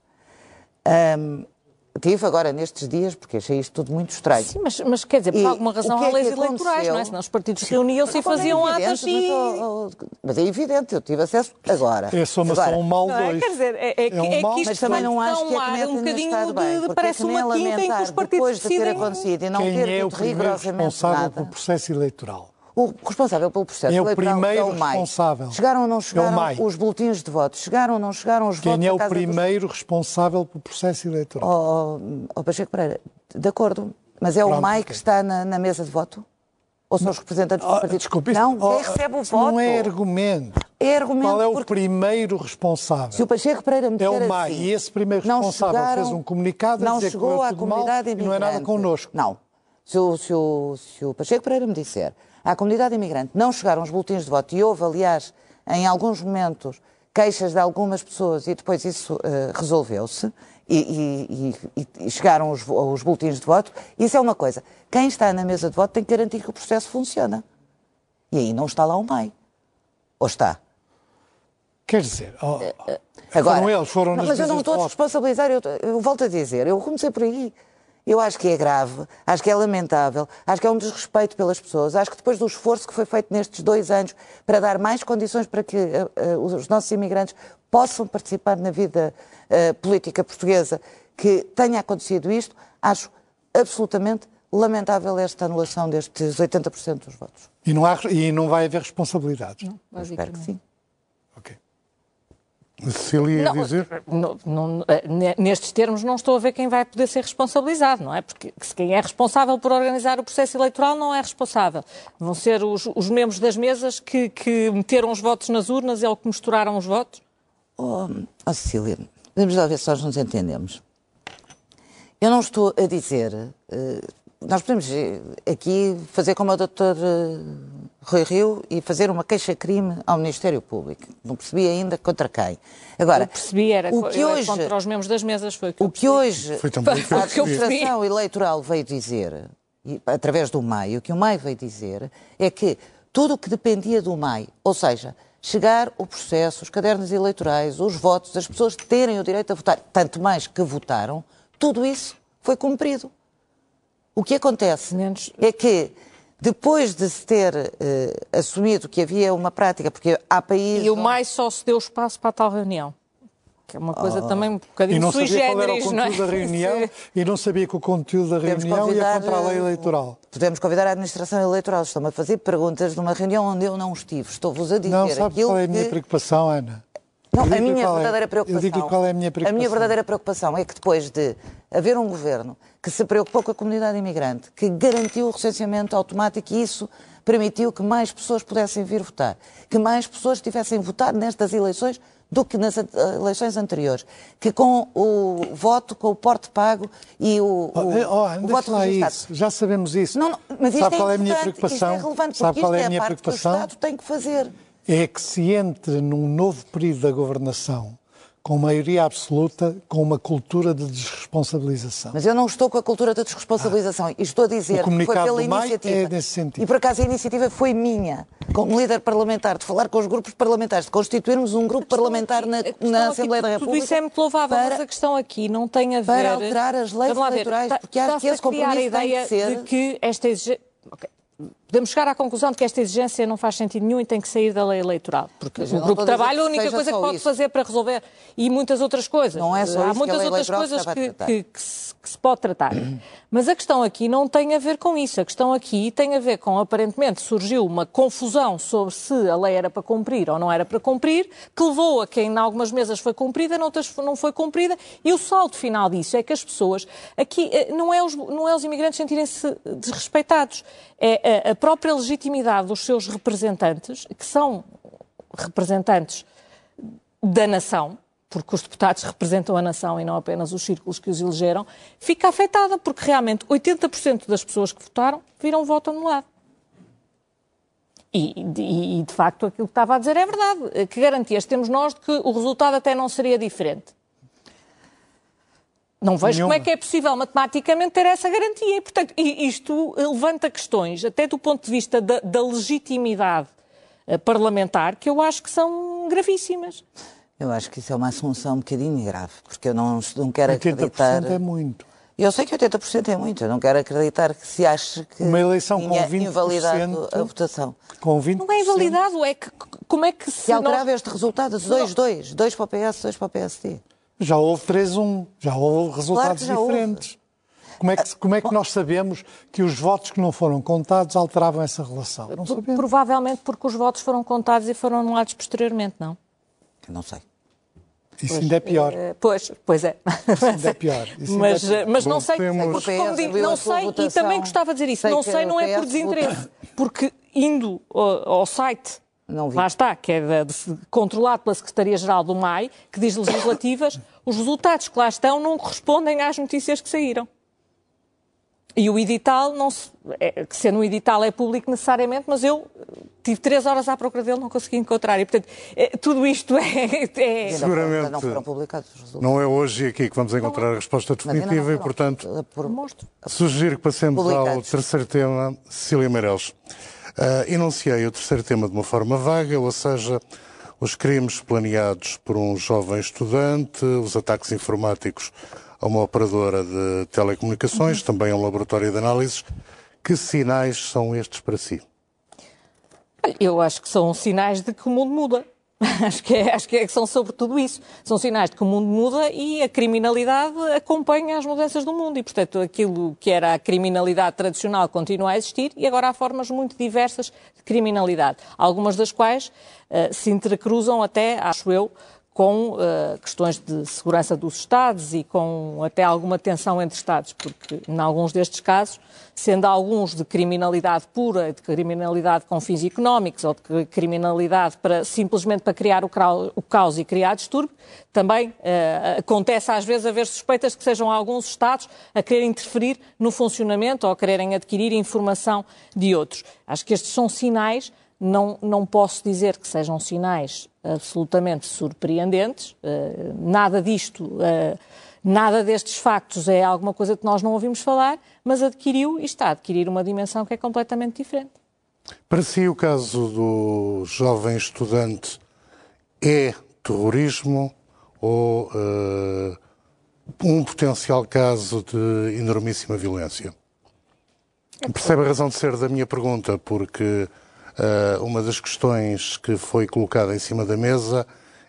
Um, Tive agora nestes dias, porque achei isto tudo muito estranho. Sim, mas, mas quer dizer, por e alguma razão há é leis eleitorais, não é? Senão os partidos reuniam-se e faziam é atas e... Mas, oh, oh, mas é evidente, eu tive acesso agora. É só uma só um mal não, dois. É, quer dizer, é, é, é, um é mal, que isto mas também não acho que ar um bocadinho bem, de, de parece uma quinta em que os partidos depois de ter acontecido e não Quem ter é o dito primeiro rigorosamente responsável nada. pelo processo eleitoral? O responsável pelo processo é o eleitoral primeiro é o M A I. responsável. Chegaram ou não chegaram é os boletins de votos? Chegaram ou não chegaram os Quem votos? Quem é o casa primeiro dos... responsável pelo processo eleitoral? Oh, oh, oh Pacheco Pereira, de acordo. Mas é Pronto, o M A I que está na, na mesa de voto? Ou são os representantes dos partidos? Desculpe, não, oh, quem recebe o isso voto? Não é argumento. É argumento. Qual é o porque... primeiro responsável? Se o Pacheco Pereira me disser é o M A I. assim, E esse primeiro responsável chegaram, fez um comunicado a não dizer chegou que à tudo comunidade mal, imigrante. E não é nada connosco. Não. Se o, se, o, se o Pacheco Pereira me disser à comunidade imigrante não chegaram os boletins de voto e houve, aliás, em alguns momentos, queixas de algumas pessoas e depois isso uh, resolveu-se e, e, e, e chegaram os, os boletins de voto, isso é uma coisa. Quem está na mesa de voto tem que garantir que o processo funciona. E aí não está lá o M A I. Ou está? Quer dizer, oh, Agora, foram eles, foram não, nas mas eu não estou a de responsabilizar, eu, eu volto a dizer, eu comecei por aí. Eu acho que é grave, acho que é lamentável, acho que é um desrespeito pelas pessoas. Acho que depois do esforço que foi feito nestes dois anos para dar mais condições para que uh, uh, os nossos imigrantes possam participar na vida uh, política portuguesa, que tenha acontecido isto, acho absolutamente lamentável esta anulação destes oitenta por cento dos votos. E não, há, e não vai haver responsabilidades? Não, espero que sim. Ok. Cecília ia não, dizer? Não, não, nestes termos não estou a ver quem vai poder ser responsabilizado, não é? Porque se quem é responsável por organizar o processo eleitoral não é responsável. Vão ser os, os membros das mesas que, que meteram os votos nas urnas ou que misturaram os votos? Oh, oh Cecília, vamos lá ver se nós nos entendemos. Eu não estou a dizer... Uh, nós podemos aqui fazer como o doutor Rui Rio e fazer uma queixa-crime ao Ministério Público. Não percebi ainda contra quem. Agora, eu percebi, era, o que eu hoje, era contra os membros das mesas. Foi o que, o que hoje foi também que a administração eleitoral veio dizer, através do M A I, o que o M A I veio dizer é que tudo o que dependia do M A I, ou seja, chegar o processo, os cadernos eleitorais, os votos, as pessoas terem o direito a votar, tanto mais que votaram, tudo isso foi cumprido. O que acontece é que, depois de se ter uh, assumido que havia uma prática, porque há países... E o M A I só se deu espaço para a tal reunião, que é uma coisa oh. também um bocadinho e não sui sabia qual era o generis, conteúdo não é? da reunião e não sabia que o conteúdo da Podemos reunião convidar, ia contra a lei eleitoral. Podemos convidar a administração eleitoral. Estão-me a fazer perguntas de uma reunião onde eu não estive. Estou-vos a dizer não, sabe aquilo qual é a que... minha preocupação, Ana? Não, a minha verdadeira é, preocupação... Eu digo qual é a minha preocupação. A minha verdadeira preocupação é que depois de haver um governo que se preocupou com a comunidade imigrante, que garantiu o recenseamento automático e isso permitiu que mais pessoas pudessem vir votar, que mais pessoas tivessem votado nestas eleições do que nas eleições anteriores, que com o voto, com o porte pago e o, oh, o, oh, o voto lá registrado. Isso. Já sabemos isso. Não, não, mas isto Sabe é qual é a minha importante, preocupação? isto é relevante, Sabe porque qual isto é a minha é a parte preocupação? que o Estado tem que fazer. É que se entre num novo período da governação com maioria absoluta, com uma cultura de desresponsabilização. Mas eu não estou com a cultura da desresponsabilização. Ah, e estou a dizer o comunicado que foi pela do M A I iniciativa. É nesse sentido. E por acaso a iniciativa foi minha, como líder parlamentar, de falar com os grupos parlamentares, de constituirmos um grupo parlamentar na, na Assembleia aqui, da República. Tudo isso é muito louvável, para, mas a questão aqui não tem a ver... Para alterar as leis eleitorais, ver, porque acho que esse compromisso tem que ser... a ideia de que esta exigência... Okay. Podemos chegar à conclusão de que esta exigência não faz sentido nenhum e tem que sair da lei eleitoral. Porque o grupo de trabalho, a única coisa que pode isso. fazer para resolver, e muitas outras coisas. Não é só Há isso muitas que a lei outras coisas que, que, que, se, que se pode tratar. Mas a questão aqui não tem a ver com isso. A questão aqui tem a ver com, aparentemente, surgiu uma confusão sobre se a lei era para cumprir ou não era para cumprir, que levou a que em algumas mesas foi cumprida, noutras não foi cumprida, e o saldo final disso é que as pessoas, aqui não é os, não é os imigrantes sentirem-se desrespeitados, é a, a própria legitimidade dos seus representantes, que são representantes da nação, porque os deputados representam a nação e não apenas os círculos que os elegeram, fica afetada, porque realmente oitenta por cento das pessoas que votaram viram voto anulado. E, e, e, de facto, aquilo que estava a dizer é verdade. Que garantias temos nós de que o resultado até não seria diferente? Não vejo Nenhuma. como é que é possível matematicamente ter essa garantia. E, portanto, isto levanta questões, até do ponto de vista da, da legitimidade parlamentar, que eu acho que são gravíssimas. Eu acho que isso é uma assunção um bocadinho grave, porque eu não, não quero oitenta por cento acreditar... é muito. Eu sei que oitenta por cento é muito, eu não quero acreditar que se ache que uma eleição tinha com vinte por cento, invalidado a votação. Com vinte por cento. Não é invalidado, é que como é que se... Se alterava nós... este resultado, dois dois, dois para o P S, dois para o P S D. Já houve três um, já houve resultados claro já diferentes. Houve. Como é, que, como é que nós sabemos que os votos que não foram contados alteravam essa relação? Não sabemos. Provavelmente porque os votos foram contados e foram anulados posteriormente, não? Eu não sei. Isso ainda é pior. Uh, pois, pois é. Isso ainda é pior. Isso mas é pior. mas Bom, não sei, temos... sei como digo, não sei, e também gostava de dizer isso, não sei, não é por desinteresse, porque indo ao, ao site, lá está, que é de, de, controlado pela Secretaria-Geral do M A I, que diz legislativas, os resultados que lá estão não correspondem às notícias que saíram. E o edital, não se, é, que sendo um edital é público necessariamente, mas eu tive três horas à procura dele, não consegui encontrar. E, portanto, é, tudo isto é... é... Seguramente não foram publicados os resultados. Não é hoje aqui que vamos encontrar a resposta definitiva e, portanto, sugiro que passemos ao terceiro tema, Cecília Meireles. Uh, enunciei o terceiro tema de uma forma vaga, ou seja, os crimes planeados por um jovem estudante, os ataques informáticos a uma operadora de telecomunicações, uhum. também a um laboratório de análises. Que sinais são estes para si? Eu acho que são sinais de que o mundo muda. Acho que, é, acho que, é, que são sobretudo isso. São sinais de que o mundo muda e a criminalidade acompanha as mudanças do mundo. E, portanto, aquilo que era a criminalidade tradicional continua a existir e agora há formas muito diversas de criminalidade. Algumas das quais uh, se entrecruzam até, acho eu, com uh, questões de segurança dos Estados e com até alguma tensão entre Estados, porque em alguns destes casos, sendo alguns de criminalidade pura, de criminalidade com fins económicos ou de criminalidade para, simplesmente para criar o, o caos e criar distúrbio, também uh, acontece às vezes haver suspeitas que sejam alguns Estados a querer interferir no funcionamento ou a quererem adquirir informação de outros. Acho que estes são sinais. Não, não posso dizer que sejam sinais absolutamente surpreendentes, uh, nada disto, uh, nada destes factos é alguma coisa que nós não ouvimos falar, mas adquiriu e está a adquirir uma dimensão que é completamente diferente. Para si, o caso do jovem estudante é terrorismo ou uh, um potencial caso de enormíssima violência? Percebe a razão de ser da minha pergunta, porque Uh, uma das questões que foi colocada em cima da mesa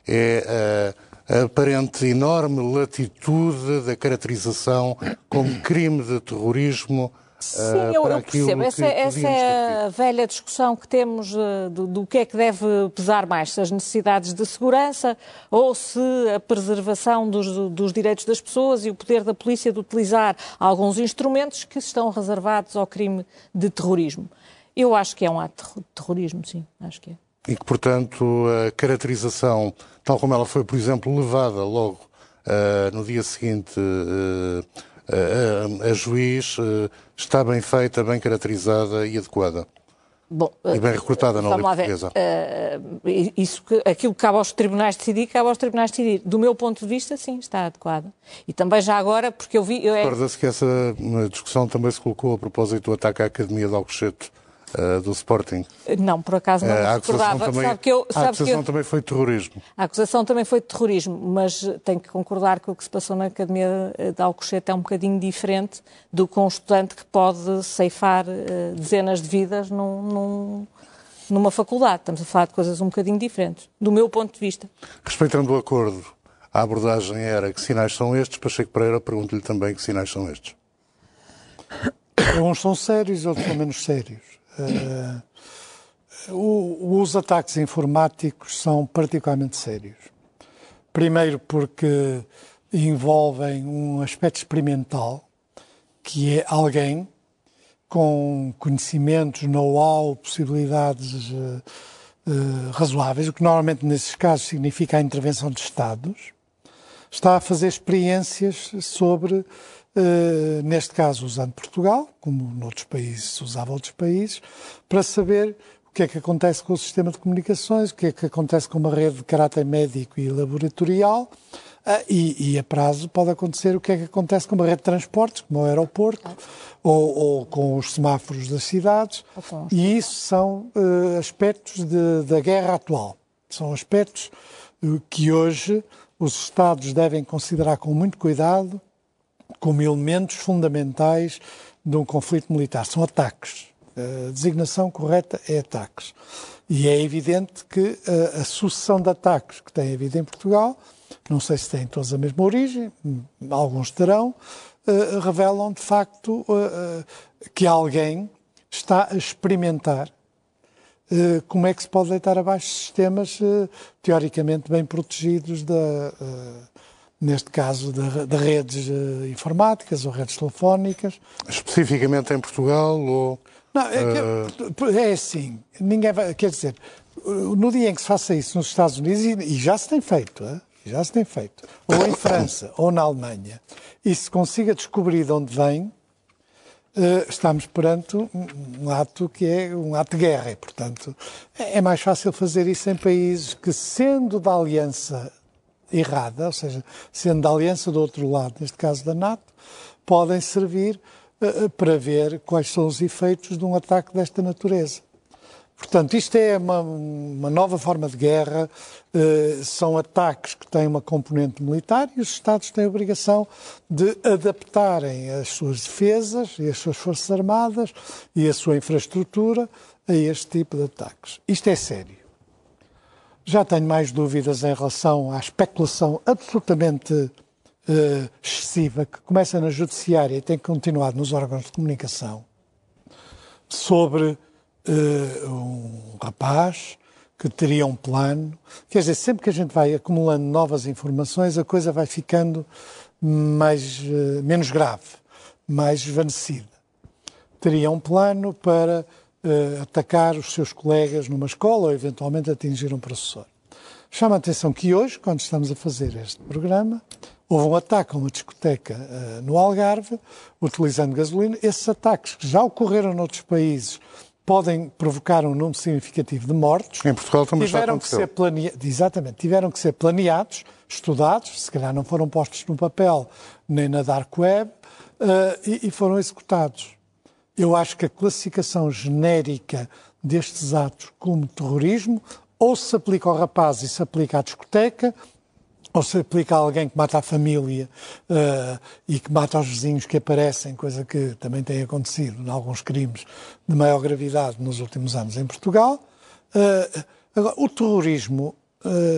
é uh, a aparente enorme latitude da caracterização como crime de terrorismo. Sim, uh, eu, eu percebo. Essa, essa é a velha discussão que temos uh, do, do que é que deve pesar mais, se as necessidades de segurança ou se a preservação dos, dos direitos das pessoas e o poder da polícia de utilizar alguns instrumentos que estão reservados ao crime de terrorismo. Eu acho que é um ato de terrorismo, sim, acho que é. E que, portanto, a caracterização, tal como ela foi, por exemplo, levada logo uh, no dia seguinte uh, uh, a juiz, uh, está bem feita, bem caracterizada e adequada. Bom, e bem recrutada na lei portuguesa. Uh, isso que, aquilo que cabe aos tribunais decidir, cabe aos tribunais decidir. Do meu ponto de vista, sim, está adequada. E também já agora, porque eu vi... Eu... Recorda-se que essa discussão também se colocou a propósito do ataque à Academia de Alcochete, Uh, do Sporting. Não, por acaso não me uh, recordava. Também, sabe que eu, sabe a acusação que eu, também foi de terrorismo. A acusação também foi de terrorismo, mas tenho que concordar que o que se passou na Academia de Alcochete é um bocadinho diferente do que um estudante que pode ceifar uh, dezenas de vidas num, num, numa faculdade. Estamos a falar de coisas um bocadinho diferentes, do meu ponto de vista. Respeitando o acordo, a abordagem era que sinais são estes. Pacheco Pereira, pergunto-lhe também que sinais são estes. Uns são sérios, outros são menos sérios. Uh, o, os ataques informáticos são particularmente sérios. Primeiro porque envolvem um aspecto experimental, que é alguém com conhecimentos, know-how, possibilidades uh, uh, razoáveis, o que normalmente nesses casos significa a intervenção de Estados, está a fazer experiências sobre... Uh, neste caso usando Portugal, como noutros países se usava outros países, para saber o que é que acontece com o sistema de comunicações, o que é que acontece com uma rede de caráter médico e laboratorial, uh, e, e a prazo pode acontecer o que é que acontece com uma rede de transportes, como o aeroporto, ou, ou com os semáforos das cidades, e isso são uh, aspectos de, da guerra atual. São aspectos uh, que hoje os Estados devem considerar com muito cuidado, como elementos fundamentais de um conflito militar. São ataques. A designação correta é ataques. E é evidente que a, a sucessão de ataques que tem havido em Portugal, não sei se têm todos a mesma origem, alguns terão, uh, revelam de facto uh, uh, que alguém está a experimentar uh, como é que se pode deitar abaixo sistemas uh, teoricamente bem protegidos da... Uh, neste caso de, de redes uh, informáticas ou redes telefónicas. Especificamente em Portugal ou... Não, é, que, é assim, ninguém vai, quer dizer, no dia em que se faça isso nos Estados Unidos, e, e já se tem feito, é? já se tem feito, ou em França, ou na Alemanha, e se consiga descobrir de onde vem, uh, estamos perante um, um ato que é um ato de guerra, e, portanto, é, é mais fácil fazer isso em países que, sendo da aliança errada, ou seja, sendo da aliança do outro lado, neste caso da NATO, podem servir uh, para ver quais são os efeitos de um ataque desta natureza. Portanto, isto é uma, uma nova forma de guerra, eh, são ataques que têm uma componente militar e os Estados têm a obrigação de adaptarem as suas defesas e as suas forças armadas e a sua infraestrutura a este tipo de ataques. Isto é sério. Já tenho mais dúvidas em relação à especulação absolutamente eh, excessiva que começa na judiciária e tem continuado nos órgãos de comunicação sobre Uh, um rapaz que teria um plano. Quer dizer, sempre que a gente vai acumulando novas informações, a coisa vai ficando mais, uh, menos grave, mais esvanecida. Teria um plano para uh, atacar os seus colegas numa escola ou eventualmente atingir um professor. Chama a atenção que hoje, quando estamos a fazer este programa, houve um ataque a uma discoteca uh, no Algarve, utilizando gasolina. Esses ataques que já ocorreram noutros países podem provocar um número significativo de mortos. Em Portugal também tiveram já que ser planea... Exatamente, tiveram que ser planeados, estudados, se calhar não foram postos no papel nem na dark web, uh, e, e foram executados. Eu acho que a classificação genérica destes atos como terrorismo ou se aplica ao rapaz e se aplica à discoteca, ou se aplica a alguém que mata a família uh, e que mata os vizinhos que aparecem, coisa que também tem acontecido em alguns crimes de maior gravidade nos últimos anos em Portugal. Uh, agora, o terrorismo, uh,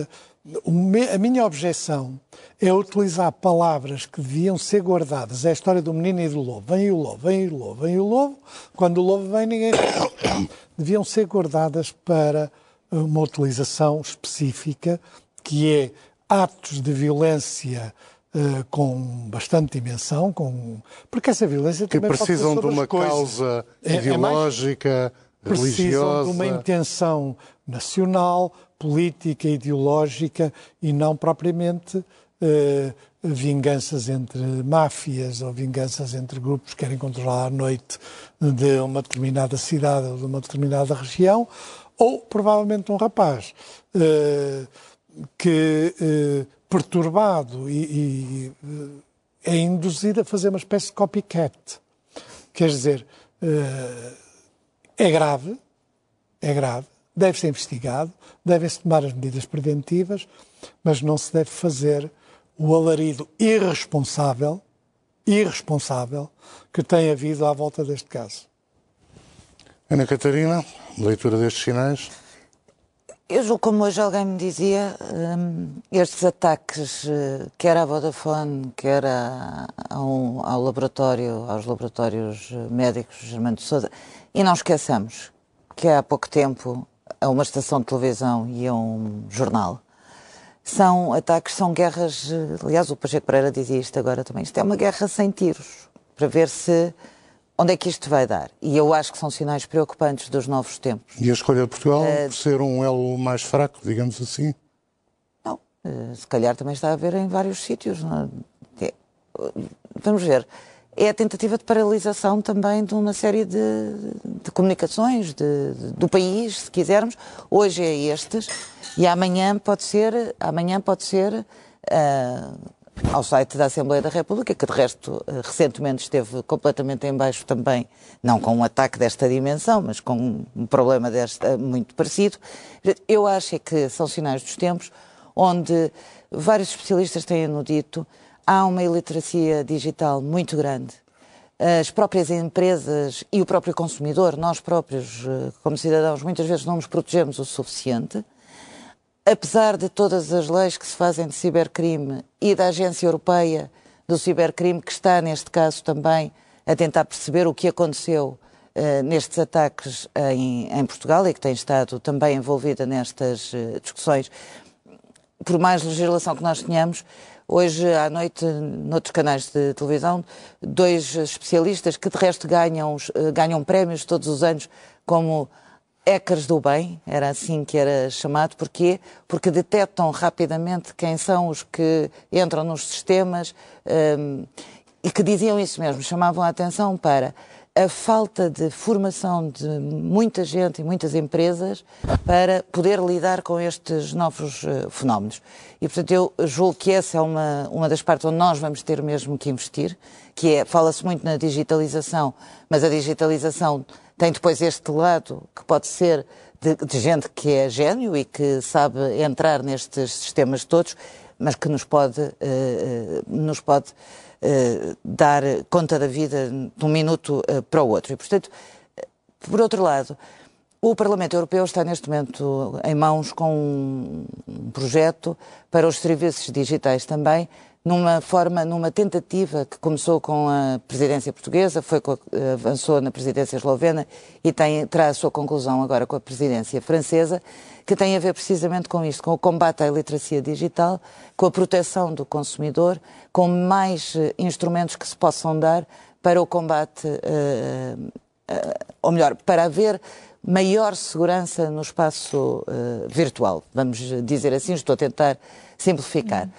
a minha objeção é utilizar palavras que deviam ser guardadas. É a história do menino e do lobo. Vem o lobo, vem o lobo, vem o lobo. Quando o lobo vem, ninguém... Deviam ser guardadas para uma utilização específica, que é atos de violência uh, com bastante dimensão, com... porque essa violência que também precisam pode ser de uma coisas. causa é, ideológica, é mais... religiosa. Precisam de uma intenção nacional, política, ideológica e não propriamente uh, vinganças entre máfias ou vinganças entre grupos que querem controlar a noite de uma determinada cidade ou de uma determinada região, ou provavelmente um rapaz Uh, que, eh, perturbado e, e eh, é induzido a fazer uma espécie de copycat. Quer dizer, eh, é grave, é grave, deve ser investigado, devem-se tomar as medidas preventivas, mas não se deve fazer o alarido irresponsável, irresponsável, que tem havido à volta deste caso. Ana Catarina, leitura destes sinais? Eu julgo, como hoje alguém me dizia, um, estes ataques, uh, quer à Vodafone, quer a, ao, ao laboratório, aos laboratórios médicos Germano de Sousa, e não esqueçamos que há pouco tempo a uma estação de televisão e a um jornal, são ataques, são guerras, aliás o Pacheco Pereira dizia isto agora também, isto é uma guerra sem tiros, para ver se... onde é que isto vai dar? E eu acho que são sinais preocupantes dos novos tempos. E a escolha de Portugal uh, por ser um elo mais fraco, digamos assim? Não, uh, se calhar também está a haver em vários sítios. Não é? Vamos ver. É a tentativa de paralisação também de uma série de, de comunicações de, de, do país, se quisermos. Hoje é estes e amanhã pode ser, amanhã pode ser uh, ao site da Assembleia da República, que de resto recentemente esteve completamente em baixo também, não com um ataque desta dimensão, mas com um problema desta, muito parecido. Eu acho é que são sinais dos tempos, onde vários especialistas têm-no dito, há uma iliteracia digital muito grande. As próprias empresas e o próprio consumidor, nós próprios, como cidadãos, muitas vezes não nos protegemos o suficiente. Apesar de todas as leis que se fazem de cibercrime e da Agência Europeia do Cibercrime, que está, neste caso, também a tentar perceber o que aconteceu uh, nestes ataques em, em Portugal e que tem estado também envolvida nestas uh, discussões, por mais legislação que nós tenhamos, hoje à noite, noutros canais de televisão, dois especialistas que de resto ganham, uh, ganham prémios todos os anos como... hackers do bem, era assim que era chamado. Porquê? Porque detectam rapidamente quem são os que entram nos sistemas um, e que diziam isso mesmo, chamavam a atenção para a falta de formação de muita gente e muitas empresas para poder lidar com estes novos uh, fenómenos. E, portanto, eu julgo que essa é uma, uma das partes onde nós vamos ter mesmo que investir, que é, fala-se muito na digitalização, mas a digitalização tem depois este lado que pode ser de, de gente que é gênio e que sabe entrar nestes sistemas todos, mas que nos pode, uh, uh, nos pode uh, dar conta da vida de um minuto uh, para o outro. E, portanto, por outro lado, o Parlamento Europeu está neste momento em mãos com um projeto para os serviços digitais também, numa forma, numa tentativa que começou com a presidência portuguesa, foi com a, avançou na presidência eslovena e tem, terá a sua conclusão agora com a presidência francesa, que tem a ver precisamente com isto, com o combate à iliteracia digital, com a proteção do consumidor, com mais uh, instrumentos que se possam dar para o combate, uh, uh, ou melhor, para haver maior segurança no espaço uh, virtual, vamos dizer assim, estou a tentar simplificar.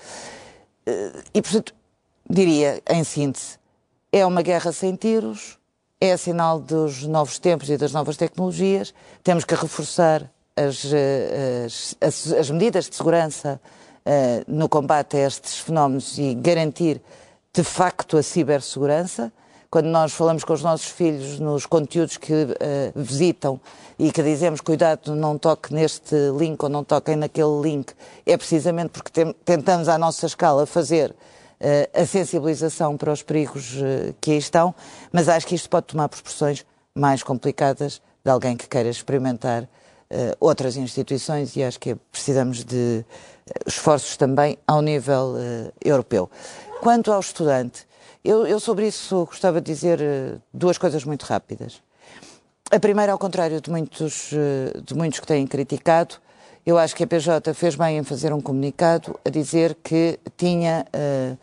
Uh, e, portanto, diria, em síntese, é uma guerra sem tiros, é sinal dos novos tempos e das novas tecnologias, temos que reforçar as, as, as, as medidas de segurança uh, no combate a estes fenómenos e garantir, de facto, a cibersegurança. Quando nós falamos com os nossos filhos nos conteúdos que uh, visitam e que dizemos cuidado, não toque neste link ou não toquem naquele link, é precisamente porque tem, tentamos à nossa escala fazer uh, a sensibilização para os perigos uh, que aí estão, mas acho que isto pode tomar proporções mais complicadas de alguém que queira experimentar uh, outras instituições e acho que precisamos de uh, esforços também ao nível uh, europeu. Quanto ao estudante, Eu, eu sobre isso gostava de dizer uh, duas coisas muito rápidas. A primeira, ao contrário de muitos, uh, de muitos que têm criticado, eu acho que a P J fez bem em fazer um comunicado a dizer que tinha uh,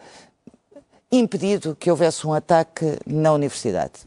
impedido que houvesse um ataque na universidade.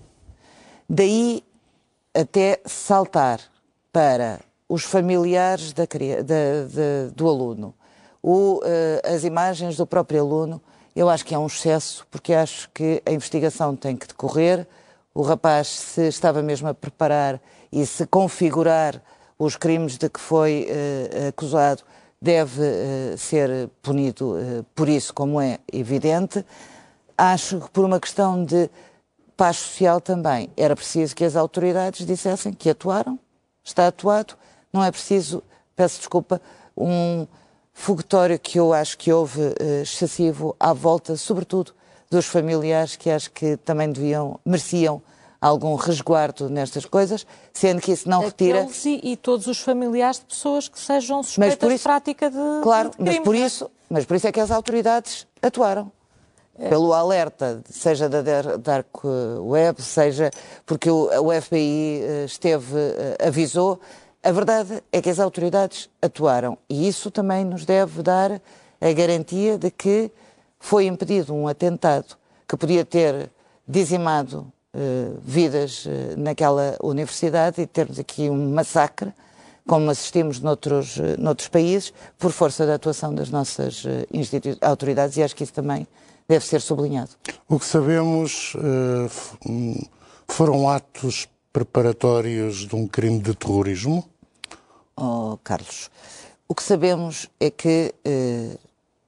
Daí até saltar para os familiares da, da, da, do aluno, o, uh, as imagens do próprio aluno, eu acho que é um excesso, porque acho que a investigação tem que decorrer. O rapaz, se estava mesmo a preparar e se configurar os crimes de que foi uh, acusado, deve uh, ser punido uh, por isso, como é evidente. Acho que por uma questão de paz social também, era preciso que as autoridades dissessem que atuaram, está atuado, não é preciso, peço desculpa, um foguetório que eu acho que houve uh, excessivo à volta, sobretudo, dos familiares que acho que também deviam, mereciam algum resguardo nestas coisas, sendo que isso não retira... Aqueles e, e todos os familiares de pessoas que sejam suspeitas de prática de Claro, de crime, mas por isso, mas por isso é que as autoridades atuaram. É. Pelo alerta, seja da Dark Web, seja porque o F B I esteve, avisou. A verdade é que as autoridades atuaram e isso também nos deve dar a garantia de que foi impedido um atentado que podia ter dizimado uh, vidas uh, naquela universidade e termos aqui um massacre, como assistimos noutros, uh, noutros países, por força da atuação das nossas uh, autoridades, e acho que isso também deve ser sublinhado. O que sabemos uh, foram atos preparatórios de um crime de terrorismo? Oh, Carlos, o que sabemos é que uh,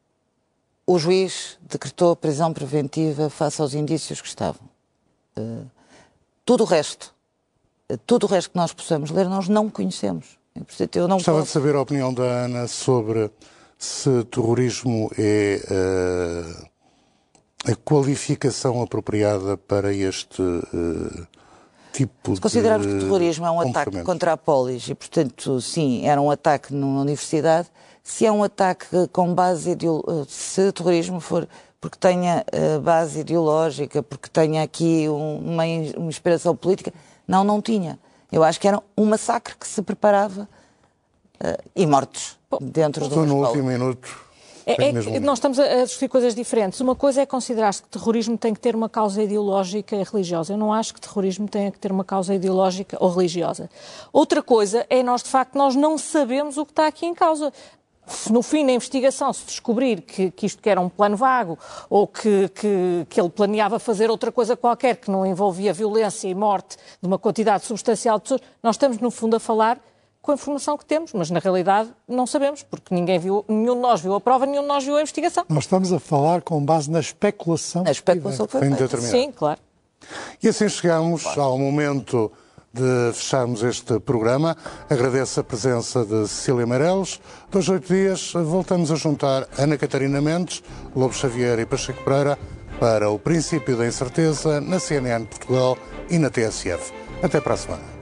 o juiz decretou prisão preventiva face aos indícios que estavam. Uh, tudo o resto, uh, tudo o resto que nós possamos ler, nós não conhecemos. Portanto, eu não Gostava posso... de saber a opinião da Ana sobre se terrorismo é uh, a qualificação apropriada para este uh, tipo de... Se considerarmos que o terrorismo é um ataque contra a polis e, portanto, sim, era um ataque numa universidade, se é um ataque com base ideológica, se terrorismo for porque tenha uh, base ideológica, porque tenha aqui um, uma, uma inspiração política, não, não tinha. Eu acho que era um massacre que se preparava uh, e mortes dentro do Estou no último minuto. É, é que nós estamos a discutir coisas diferentes. Uma coisa é considerar-se que terrorismo tem que ter uma causa ideológica e religiosa. Eu não acho que terrorismo tenha que ter uma causa ideológica ou religiosa. Outra coisa é nós, de facto, nós não sabemos o que está aqui em causa. Se no fim da investigação se descobrir que, que isto que era um plano vago ou que, que, que ele planeava fazer outra coisa qualquer que não envolvia violência e morte de uma quantidade substancial de pessoas, nós estamos, no fundo, a falar com a informação que temos, mas na realidade não sabemos, porque ninguém viu, nenhum de nós viu a prova, nenhum de nós viu a investigação. Nós estamos a falar com base na especulação. A especulação foi feita. Sim, claro. E assim chegamos ao momento de fecharmos este programa. Agradeço a presença de Cecília Meireles. Dois, oito dias, voltamos a juntar Ana Catarina Mendes, Lobo Xavier e Pacheco Pereira para o Princípio da Incerteza na C N N Portugal e na T S F. Até para a semana.